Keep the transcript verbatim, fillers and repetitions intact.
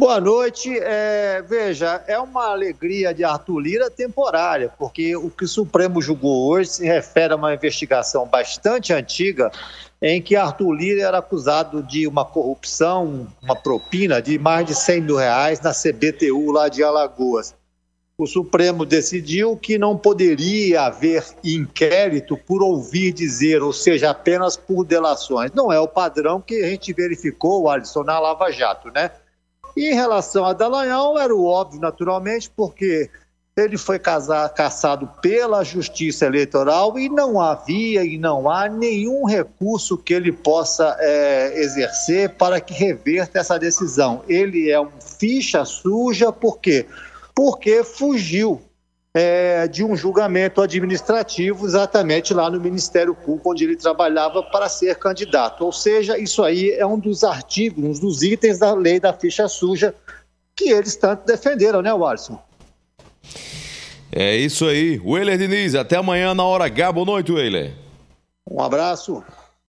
Boa noite. É, veja, é uma alegria de Arthur Lira temporária, porque o que o Supremo julgou hoje se refere a uma investigação bastante antiga em que Arthur Lira era acusado de uma corrupção, uma propina de mais de cem mil reais na C B T U lá de Alagoas. O Supremo decidiu que não poderia haver inquérito por ouvir dizer, ou seja, apenas por delações. Não é o padrão que a gente verificou, Alisson, na Lava Jato, né? E em relação a Dallagnol, era o óbvio, naturalmente, porque ele foi casar, caçado pela Justiça Eleitoral e não havia e não há nenhum recurso que ele possa é, exercer para que reverta essa decisão. Ele é um ficha suja, por quê? Porque fugiu é, de um julgamento administrativo exatamente lá no Ministério Público, onde ele trabalhava para ser candidato. Ou seja, isso aí é um dos artigos, um dos itens da lei da ficha suja que eles tanto defenderam, né, Watson? É isso aí. Weiler Diniz, até amanhã na hora H. Boa noite, Weiler. Um abraço.